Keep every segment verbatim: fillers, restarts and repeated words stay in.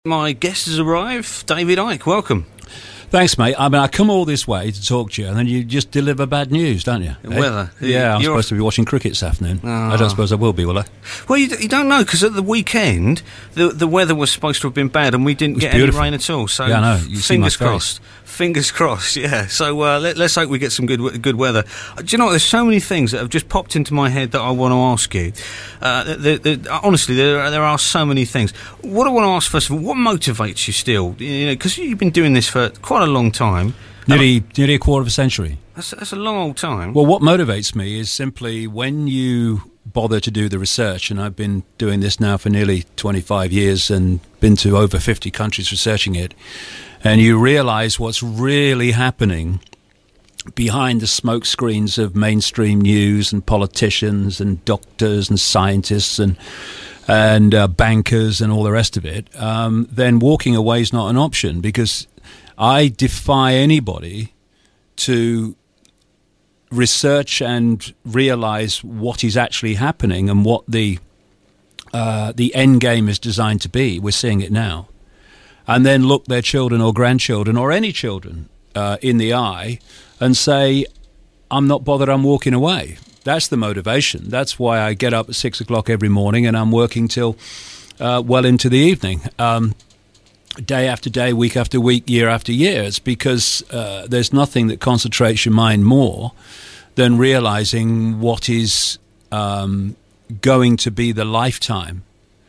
My guest has arrived, David Icke. Welcome. Thanks, mate. I mean, I come all this way to talk to you, and then you just deliver bad news, don't you? The weather. Yeah, I'm You're supposed to be watching cricket this afternoon. Oh. I don't suppose I will be, will I? Well, you, you don't know, because at the weekend, the the weather was supposed to have been bad, and we didn't get beautiful. any rain at all. So, yeah, I know. You fingers see my crossed. Fingers crossed, yeah. So uh, let, let's hope we get some good good weather. Uh, do you know what? There's so many things that have just popped into my head that I want to ask you. Uh, the, the, honestly, there are, there are so many things. What I want to ask, first of all, what motivates you still? You know, because you've been doing this for quite a long time. Nearly, um, nearly a quarter of a century. That's, that's a long old time. Well, what motivates me is simply when you bother to do the research, and I've been doing this now for nearly twenty-five years and been to over fifty countries researching it, and you realise what's really happening behind the smoke screens of mainstream news and politicians and doctors and scientists and and uh, bankers and all the rest of it, um, then walking away is not an option, because I defy anybody to research and realise what is actually happening and what the uh, the end game is designed to be. We're seeing it now. And then look their children or grandchildren or any children uh, in the eye and say, I'm not bothered, I'm walking away. That's the motivation. That's why I get up at six o'clock every morning and I'm working till uh, well into the evening. Um, day after day, week after week, year after year. It's because uh, there's nothing that concentrates your mind more than realizing what is um, going to be the lifetime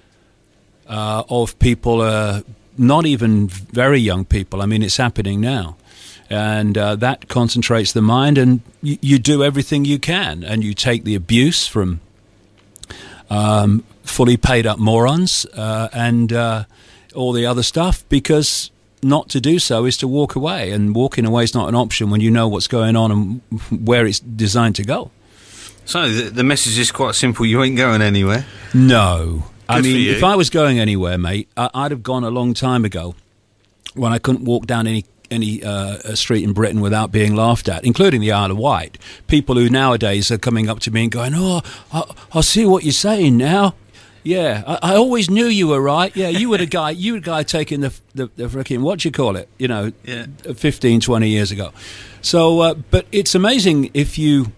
uh, of people, uh, not even very young people. I mean, it's happening now. And uh, that concentrates the mind, and y- you do everything you can, and you take the abuse from um, fully paid up morons uh, and uh, all the other stuff, because not to do so is to walk away, and walking away is not an option when you know what's going on and where it's designed to go. So the, the message is quite simple. You ain't going anywhere. No. Good I mean, for you. if I was going anywhere, mate, I- I'd have gone a long time ago when I couldn't walk down any any uh, street in Britain without being laughed at, including the Isle of Wight. People who nowadays are coming up to me and going, oh, I, I see what you're saying now. Yeah, I, I always knew you were right. Yeah, you were the guy, you were the guy taking the, the, the freaking, what do you call it, you know, Yeah. fifteen, twenty years ago. So, uh, but it's amazing if you,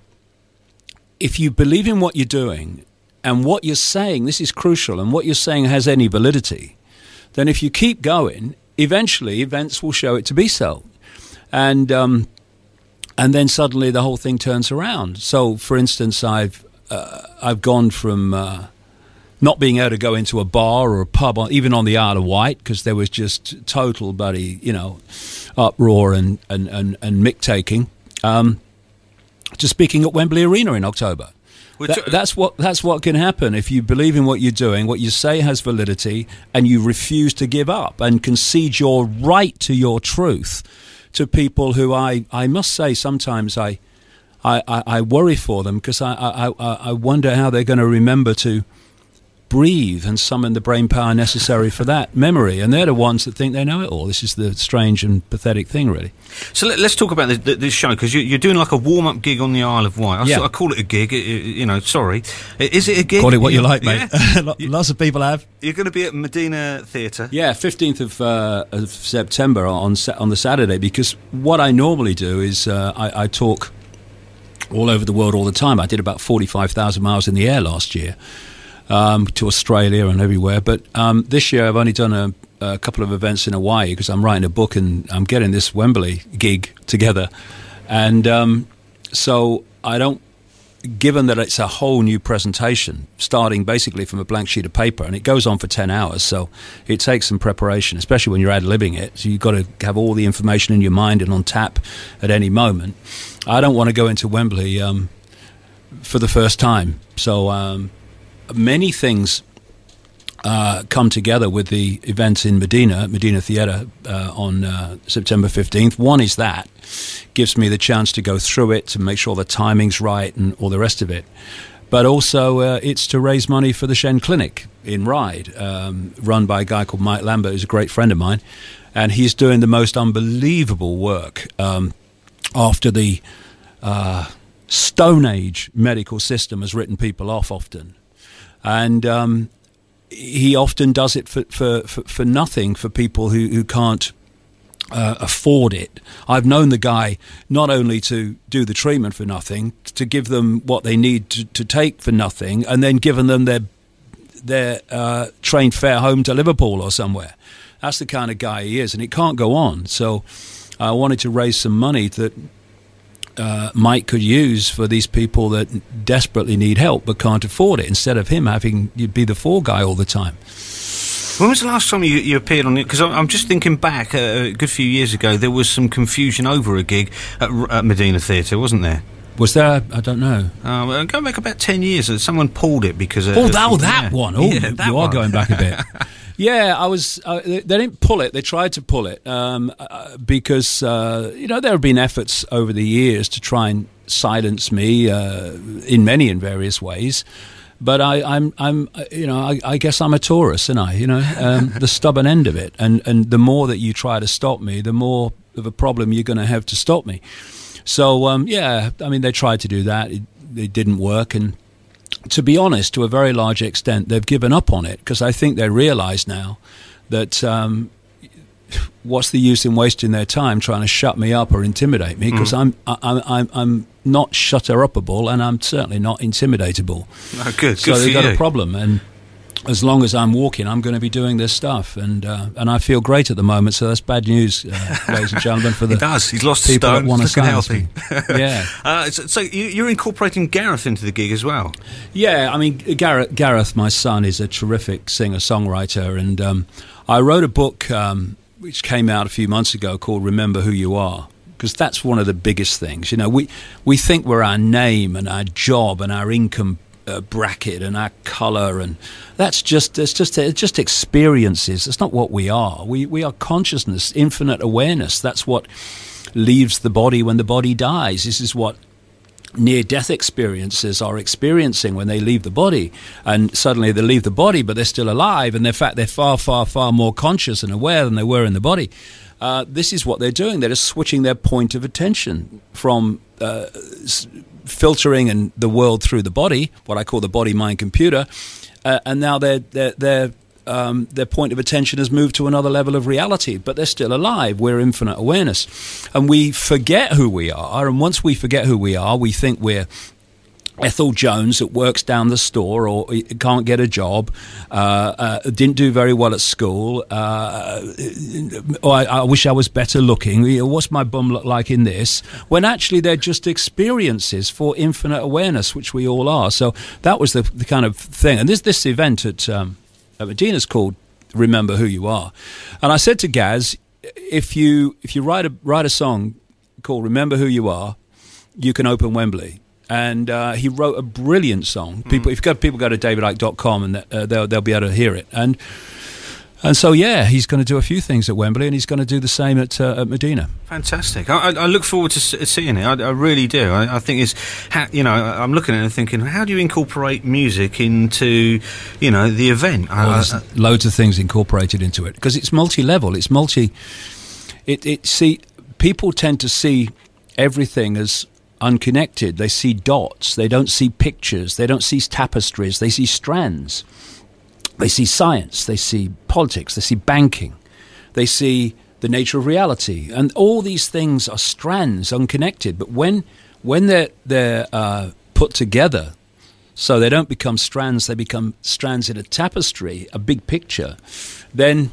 if you believe in what you're doing and what you're saying, this is crucial, and what you're saying has any validity, then if you keep going, eventually events will show it to be so. And um, and then suddenly the whole thing turns around. So, for instance, I've uh, I've gone from uh, not being able to go into a bar or a pub, on, even on the Isle of Wight, because there was just total bloody, you know, uproar and, and, and, and mick-taking, um, to speaking at Wembley Arena in October. That, that's what that's what can happen if you believe in what you're doing, what you say has validity, and you refuse to give up and concede your right to your truth to people who I, I must say sometimes I I, I, I worry for them, because I, I, I, I wonder how they're going to remember to breathe and summon the brain power necessary for that memory. And they're the ones that think they know it all. This is the strange and pathetic thing, really. So let, let's talk about this, this show, because you, you're doing like a warm-up gig on the Isle of Wight. I, Yeah. I call it a gig, it, it, you know, sorry. Is it a gig? Call it what you You're- like, mate. yeah? Lots of people have. You're going to be at Medina Theatre. Yeah, fifteenth of, uh, of September on Sa- on the Saturday, because what I normally do is uh, I, I talk all over the world all the time. I did about forty-five thousand miles in the air last year, um, to Australia and everywhere. But um, this year I've only done a, a couple of events in Hawaii, because I'm writing a book and I'm getting this Wembley gig together. And um, so I don't, given that it's a whole new presentation, starting basically from a blank sheet of paper, and it goes on for ten hours, so it takes some preparation, especially when you're ad-libbing it. So you've got to have all the information in your mind and on tap at any moment. I don't want to go into Wembley um, for the first time. So um, many things uh, come together with the events in Medina, Medina Theatre, uh, on uh, September fifteenth. One is that. Gives me the chance to go through it, to make sure the timing's right and all the rest of it. But also uh, it's to raise money for the Shen Clinic in Ryde, um, run by a guy called Mike Lambert, who's a great friend of mine. And he's doing the most unbelievable work um, after the uh, Stone Age medical system has written people off often. And um, he often does it for, for, for, for nothing for people who, who can't uh, afford it. I've known the guy not only to do the treatment for nothing, to give them what they need to, to take for nothing, and then given them their their uh, train fare home to Liverpool or somewhere. That's the kind of guy he is, and it can't go on. So I wanted to raise some money that uh, Mike could use for these people that desperately need help but can't afford it, instead of him having you be the fall guy all the time. When was the last time you, you appeared on it? Because I'm just thinking back, uh, a good few years ago, there was some confusion over a gig at, at Medina Theatre, wasn't there? Was there? I don't know. Uh, well, going back about ten years, uh, someone pulled it because... Uh, oh, that, oh, that yeah. one. Oh, yeah, you, that you one. are going back a bit. Yeah, I was... Uh, they, they didn't pull it. They tried to pull it um, uh, because, uh, you know, there have been efforts over the years to try and silence me uh, in many and various ways. But I, I'm, I'm, you know, I, I guess I'm a Taurus, and I, you know, um, the stubborn end of it. And, and the more that you try to stop me, the more of a problem you're going to have to stop me. So, um, yeah, I mean, they tried to do that. It, it didn't work. And to be honest, to a very large extent, they've given up on it, because I think they realise now that um, what's the use in wasting their time trying to shut me up or intimidate me, because mm. I'm, I'm, I'm, I'm not shutter-upable, and I'm certainly not intimidatable. Oh, good. So good they've for got you. a problem, and as long as I'm walking, I'm going to be doing this stuff, and uh, and I feel great at the moment. So that's bad news, uh, ladies and gentlemen. For the he does. He's lost people stone. that want to Looking silence healthy. me. Yeah. Uh, so, so you, you're incorporating Gareth into the gig as well. Yeah, I mean, Gareth, Gareth, my son, is a terrific singer-songwriter, and um, I wrote a book um, which came out a few months ago called "Remember Who You Are." Because that's one of the biggest things. You know, we we think we're our name and our job and our income uh, bracket and our colour, and that's just it's just it's just experiences. It's not what we are. We we are consciousness, infinite awareness. That's what leaves the body when the body dies. This is what near-death experiences are experiencing when they leave the body, and suddenly they leave the body, but they're still alive, and in fact they're far, far, far more conscious and aware than they were in the body. Uh, this is what they're doing. They're just switching their point of attention from uh, s- filtering and the world through the body, what I call the body-mind-computer, uh, and now they're, they're, they're, um, their point of attention has moved to another level of reality, but they're still alive. We're infinite awareness. And we forget who we are, and once we forget who we are, we think we're Ethel Jones that works down the store or can't get a job, uh, uh, didn't do very well at school, uh, or I, I wish I was better looking, what's my bum look like in this, when actually they're just experiences for infinite awareness, which we all are. So that was the, the kind of thing. And this this event at, um, at Medina's called Remember Who You Are. And I said to Gaz, if you if you write a write a song called Remember Who You Are, you can open Wembley. And uh, he wrote a brilliant song. People, mm. if you go, people go to david icke dot com and uh, they'll they'll be able to hear it. And and so yeah, he's going to do a few things at Wembley, and he's going to do the same at uh, at Medina. Fantastic! I, I look forward to seeing it. I, I really do. I, I think it's how, you know I'm looking at it and thinking, how do you incorporate music into you know the event? Well, there's uh, loads of things incorporated into it because it's multi-level. It's multi. It it see people tend to see everything as unconnected. They see dots. They don't see pictures. They don't see tapestries. They see strands. They see science. They see politics. They see banking. They see the nature of reality. And all these things are strands, unconnected. But when when they're they're uh, put together, so they don't become strands, they become strands in a tapestry, a big picture. Then,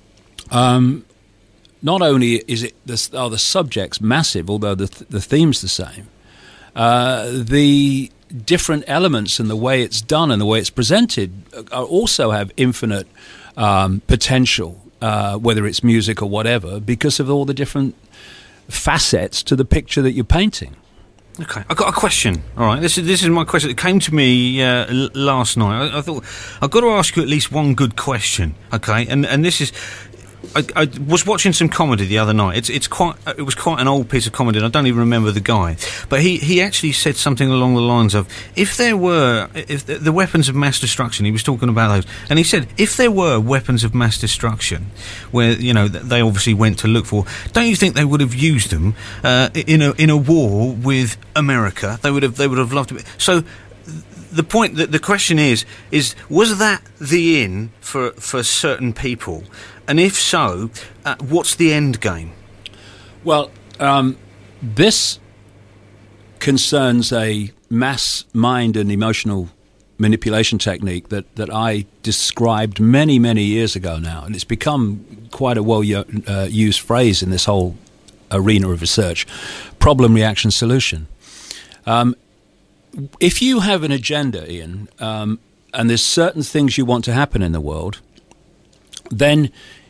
um, not only is it the, are the subjects massive, although the th- the theme's the same. Uh, the different elements and the way it's done and the way it's presented are also have infinite um, potential, uh, whether it's music or whatever, because of all the different facets to the picture that you're painting. Okay, I've got a question. All right, this is this is my question. It came to me uh, l- last night. I, I thought I've got to ask you at least one good question. Okay, and and this is. I, I was watching some comedy the other night. It's it's quite it was quite an old piece of comedy, and I don't even remember the guy. But he, he actually said something along the lines of, if there were if the, the weapons of mass destruction, he was talking about those, and he said if there were weapons of mass destruction, where you know they obviously went to look for, don't you think they would have used them uh, in a in a war with America? They would have they would have loved it. So. the point that the question is is was that the in for for certain people, and if so, uh, what's the end game? Well, um, this concerns a mass mind and emotional manipulation technique that, that I described many, many years ago now. And it's become quite a well-used uh, phrase in this whole arena of research. Problem, reaction, solution. Um, if you have an agenda, Ian, um, and there's certain things you want to happen in the world, then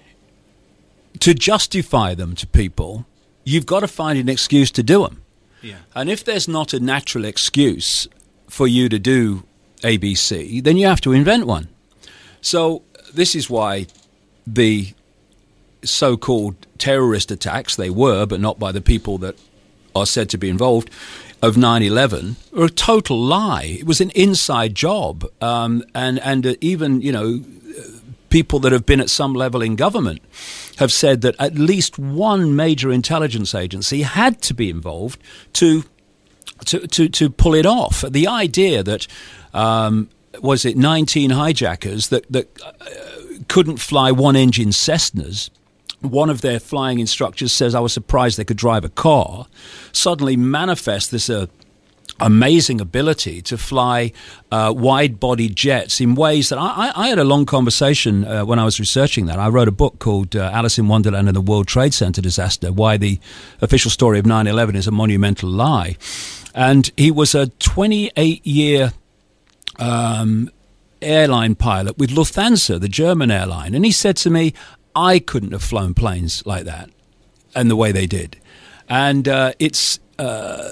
to justify them to people, you've got to find an excuse to do them. Yeah. And if there's not a natural excuse for you to do A B C, then you have to invent one. So this is why the so-called terrorist attacks, they were, but not by the people that are said to be involved, of nine eleven, are a total lie. It was an inside job. Um, and and uh, even, you know, people that have been at some level in government have said that at least one major intelligence agency had to be involved to to to, to pull it off. The idea that um, was it nineteen hijackers that that uh, couldn't fly one-engine Cessnas. One of their flying instructors says, I was surprised they could drive a car, suddenly manifest this uh, amazing ability to fly uh, wide-body jets in ways that I, I, I had a long conversation uh, when I was researching that. I wrote a book called uh, Alice in Wonderland and the World Trade Center Disaster, Why the Official Story of nine eleven is a Monumental Lie. And he was a twenty-eight-year um, airline pilot with Lufthansa, the German airline. And he said to me, I couldn't have flown planes like that and the way they did. And uh, it's uh,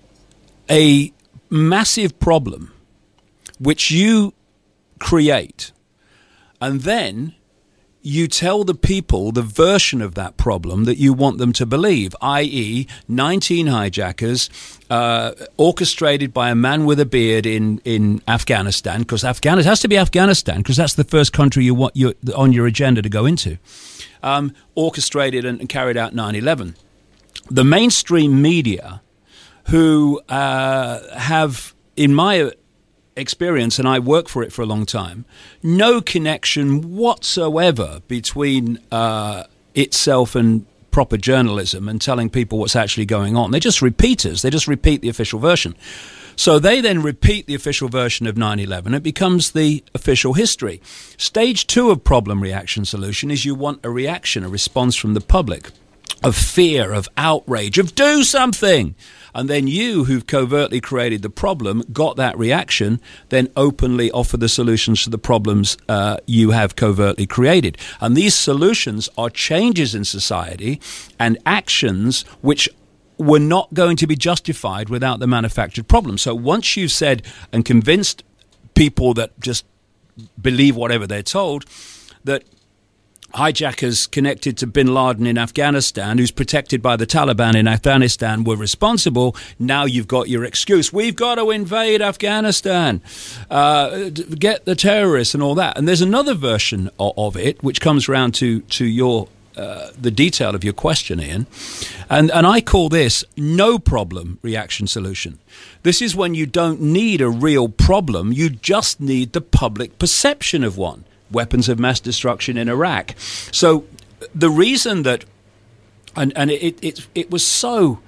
a massive problem which you create, and then you tell the people the version of that problem that you want them to believe, that is nineteen hijackers uh, orchestrated by a man with a beard in, in Afghanistan, because Afghanistan has to be Afghanistan because that's the first country you want you, on your agenda to go into, um, orchestrated and, and carried out nine eleven. The mainstream media, who uh, have, in my experience, and I work for it for a long time, no connection whatsoever between uh, itself and proper journalism and telling people what's actually going on. They're just repeaters. They just repeat the official version. So they then repeat the official version of nine eleven. It becomes the official history. Stage two of problem, reaction, solution is you want a reaction, a response from the public of fear, of outrage, of do something. And then you, who've covertly created the problem, got that reaction, then openly offer the solutions to the problems uh, you have covertly created. And these solutions are changes in society and actions which were not going to be justified without the manufactured problem. So once you've said and convinced people that just believe whatever they're told, that hijackers connected to bin Laden in Afghanistan, who's protected by the Taliban in Afghanistan, were responsible, now you've got your excuse. We've got to invade Afghanistan, uh, get the terrorists and all that. And there's another version of, of it, which comes around to, to your uh, the detail of your question, Ian. And, and I call this no problem reaction solution. This is when you don't need a real problem, you just need the public perception of one. Weapons of mass destruction in Iraq. So the reason that, and, and it, it, it was so,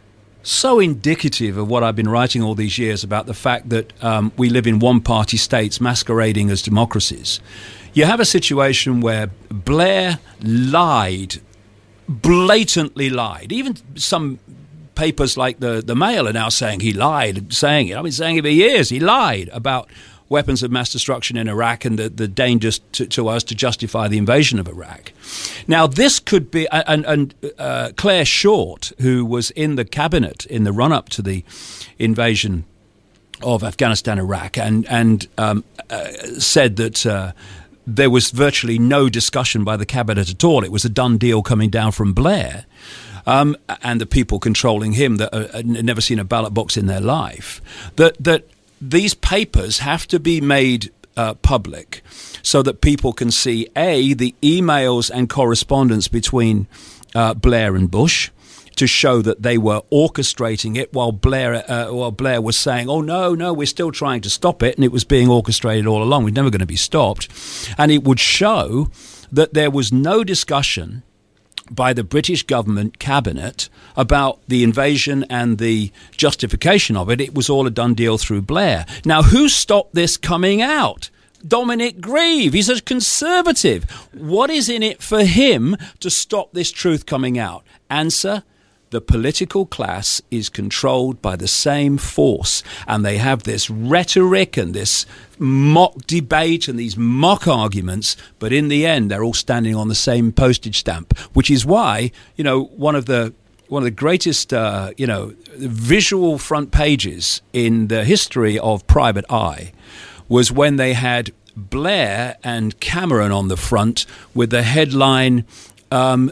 so indicative of what I've been writing all these years about the fact that um, we live in one-party states masquerading as democracies. You have a situation where Blair lied, blatantly lied. Even some papers like the, the Mail are now saying he lied, saying it. I've been saying it for years. He lied about weapons of mass destruction in Iraq and the, the dangers to, to us to justify the invasion of Iraq. Now, this could be, and, and uh, Claire Short, who was in the cabinet in the run-up to the invasion of Afghanistan, Iraq, and, and um, uh, said that uh, there was virtually no discussion by the cabinet at all. It was a done deal coming down from Blair. Um, and the people controlling him that uh, had never seen a ballot box in their life, that that these papers have to be made uh, public so that people can see, A, the emails and correspondence between uh, Blair and Bush, to show that they were orchestrating it, while Blair, uh, while Blair was saying, "Oh no, no, we're still trying to stop it," and it was being orchestrated all along. We're never going to be stopped, and it would show that there was no discussion by the British government cabinet about the invasion and the justification of it. It was all a done deal through Blair. Now, who stopped this coming out? Dominic Grieve. He's a conservative. What is in it for him to stop this truth coming out? Answer: the political class is controlled by the same force, and they have this rhetoric and this mock debate and these mock arguments, but in the end they're all standing on the same postage stamp, which is why, you know, one of the one of the greatest uh, you know visual front pages in the history of Private Eye was when they had Blair and Cameron on the front with the headline um,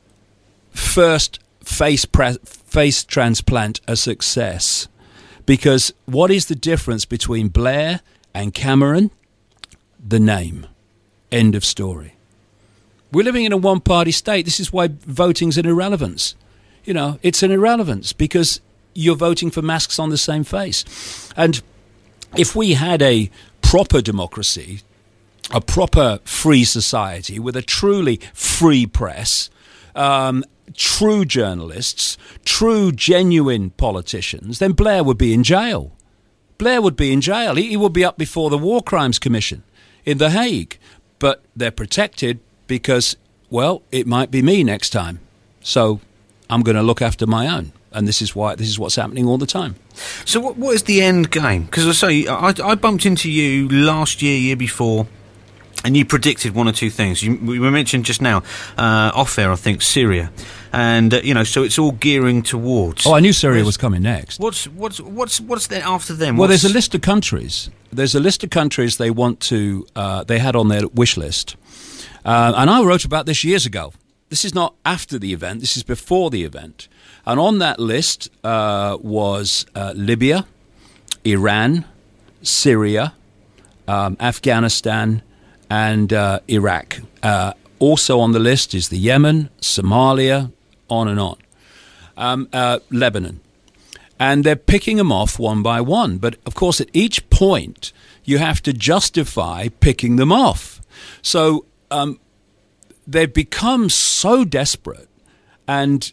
first face pre- face transplant a success. Because what is the difference between Blair and Cameron? The name. End of story. We're living in a one-party state. This is why voting's an irrelevance. You know, it's an irrelevance because you're voting for masks on the same face. And if we had a proper democracy, a proper free society with a truly free press, um, true journalists, true genuine politicians, then Blair would be in jail. Blair would be in jail. He, he would be up before the War Crimes Commission in The Hague. But they're protected because, well, it might be me next time. So I'm going to look after my own. And this is why this is what's happening all the time. So what what is the end game? Because I say I, I bumped into you last year, year before, and you predicted one or two things. You, we mentioned just now uh, off air, I think, Syria, and uh, you know, so it's all gearing towards. Oh, I knew Syria was coming next. What's what's what's what's there after them? Well, what's... there's a list of countries. There's a list of countries they want to. Uh, they had on their wish list, uh, and I wrote about this years ago. This is not after the event. This is before the event. And on that list uh, was uh, Libya, Iran, Syria, um, Afghanistan, and uh, Iraq. Uh, also on the list is the Yemen, Somalia, on and on. Um, uh, Lebanon. And they're picking them off one by one. But, of course, at each point, you have to justify picking them off. So um, they've become so desperate, and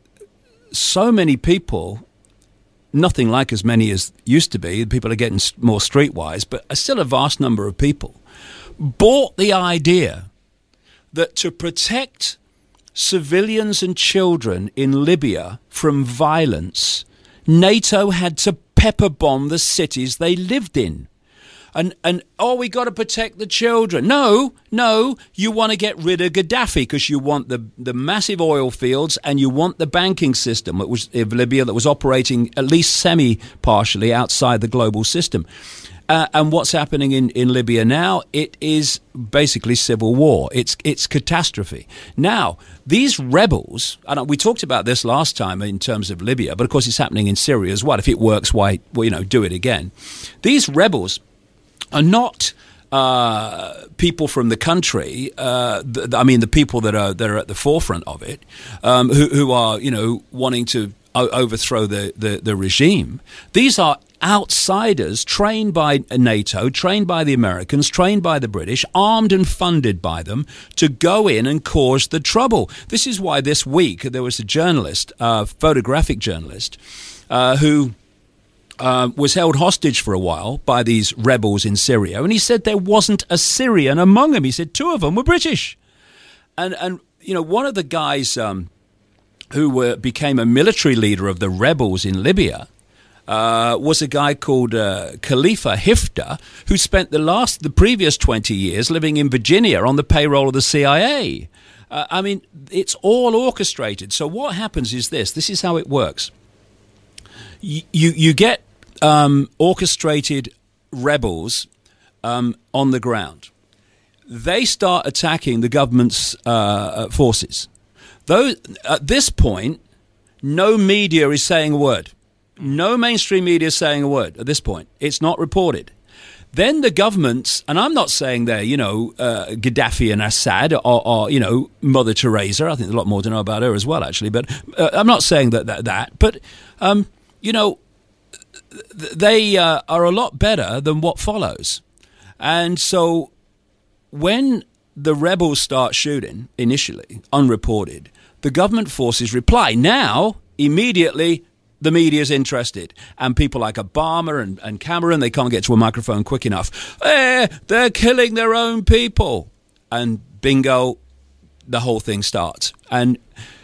so many people, nothing like as many as used to be, people are getting more streetwise, but still a vast number of people, bought the idea that to protect civilians and children in Libya from violence, NATO had to pepper bomb the cities they lived in. And, and oh, we got to protect the children. No, no, you want to get rid of Gaddafi because you want the, the massive oil fields and you want the banking system that was of Libya that was operating at least semi-partially outside the global system. Uh, and what's happening in, in Libya now? It is basically civil war. It's it's catastrophe. Now, these rebels, and we talked about this last time in terms of Libya, but of course it's happening in Syria as well. If it works, why, well, you know, do it again. These rebels are not uh, people from the country. Uh, th- I mean, the people that are that are at the forefront of it, um, who, who are, you know, wanting to o- overthrow the, the, the regime. These are outsiders trained by NATO, trained by the Americans, trained by the British, armed and funded by them to go in and cause the trouble. This is why this week there was a journalist, a photographic journalist, uh, who Uh, was held hostage for a while by these rebels in Syria, and he said there wasn't a Syrian among them. He said two of them were British, and and you know one of the guys um, who were, became a military leader of the rebels in Libya uh, was a guy called uh, Khalifa Hifter, who spent the last the previous twenty years living in Virginia on the payroll of the C I A. Uh, I mean, it's all orchestrated. So what happens is this: this is how it works. You you get um, orchestrated rebels um, on the ground. They start attacking the government's uh, forces. Though at this point, no media is saying a word. No mainstream media is saying a word at this point. It's not reported. then the governments, and I'm not saying they're, you know, uh, Gaddafi and Assad or, or, you know, Mother Teresa. I think there's a lot more to know about her as well, actually. But uh, I'm not saying that, that, that. But, um, you know, they uh, are a lot better than what follows. And so when the rebels start shooting, initially, unreported, the government forces reply. Now, immediately, the media's interested. And people like Obama and, and Cameron, they can't get to a microphone quick enough. Eh, they're killing their own people. And bingo, the whole thing starts. And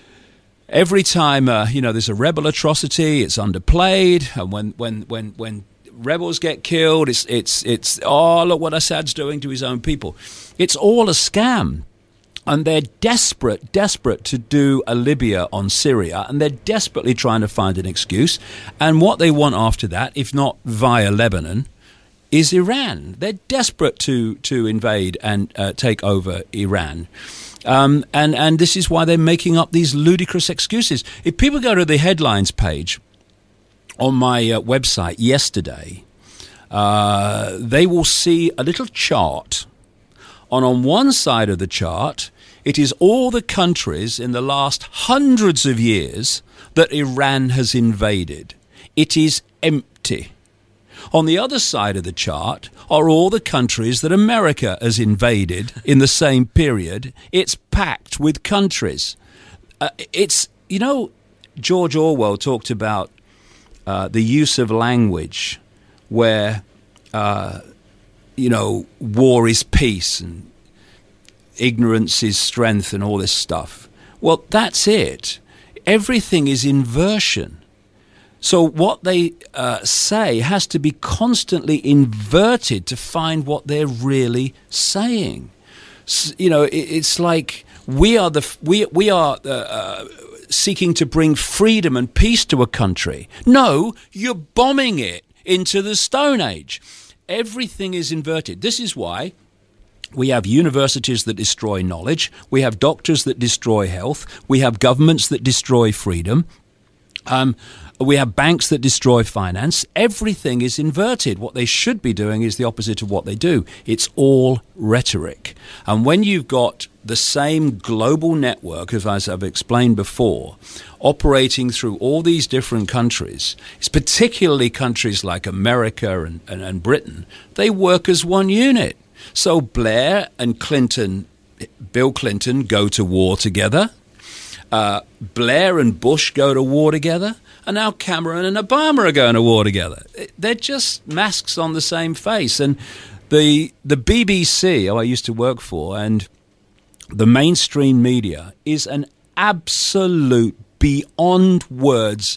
every time, uh, you know, there's a rebel atrocity, it's underplayed. And when, when, when, when rebels get killed, it's, it's, it's, oh, look what Assad's doing to his own people. It's all a scam. And they're desperate, desperate to do a Libya on Syria, and they're desperately trying to find an excuse. And what they want after that, if not via Lebanon, is Iran. They're desperate to to invade and uh, take over Iran. Um, and, and this is why they're making up these ludicrous excuses. If people go to the headlines page on my uh, website yesterday, uh, they will see a little chart. And on one side of the chart, it is all the countries in the last hundreds of years that Iran has invaded. It is empty. On the other side of the chart are all the countries that America has invaded in the same period. It's packed with countries. Uh, it's, you know, George Orwell talked about uh, the use of language where... Uh, you know, war is peace and ignorance is strength and all this stuff. Well, that's it. Everything is inversion. So what they uh, say has to be constantly inverted to find what they're really saying. So, you know, it, it's like we are the we we are uh, uh, seeking to bring freedom and peace to a country. No, you're bombing it into the Stone Age. Everything is inverted. This is why we have universities that destroy knowledge. We have doctors that destroy health. We have governments that destroy freedom. Um, we have banks that destroy finance. Everything is inverted. What they should be doing is the opposite of what they do. It's all rhetoric. And when you've got the same global network, as I've explained before, operating through all these different countries, it's particularly countries like America and, and, and Britain, they work as one unit. So Blair and Clinton, Bill Clinton, go to war together. Uh, Blair and Bush go to war together. And now Cameron and Obama are going to war together. They're just masks on the same face. And the the B B C, oh, I used to work for, and the mainstream media is an absolute, beyond words,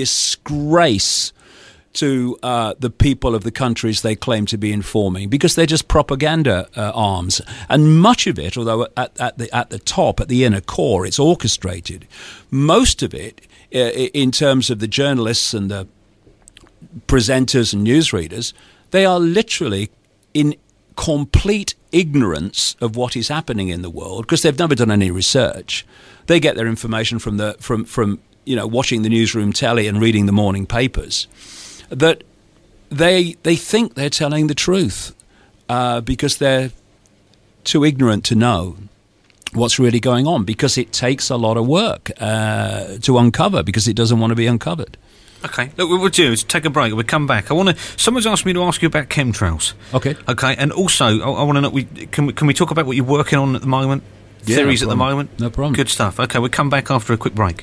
disgrace to uh, the people of the countries they claim to be informing, because they're just propaganda uh, arms. And much of it, although at, at the at the top, at the inner core, it's orchestrated, most of it, uh, in terms of the journalists and the presenters and newsreaders, they are literally in complete ignorance of what is happening in the world, because they've never done any research. They get their information from the from from you know watching the newsroom telly and reading the morning papers. That they they think they're telling the truth uh, because they're too ignorant to know what's really going on, because it takes a lot of work uh, to uncover, because it doesn't want to be uncovered. Okay, look, what we'll do is take a break. We'll come back. I want to. Someone's asked me to ask you about chemtrails. Okay. Okay, and also I, I want to know. We can we, can we talk about what you're working on at the moment? Yeah, Theories no at the moment. No problem. Good stuff. Okay, we'll come back after a quick break.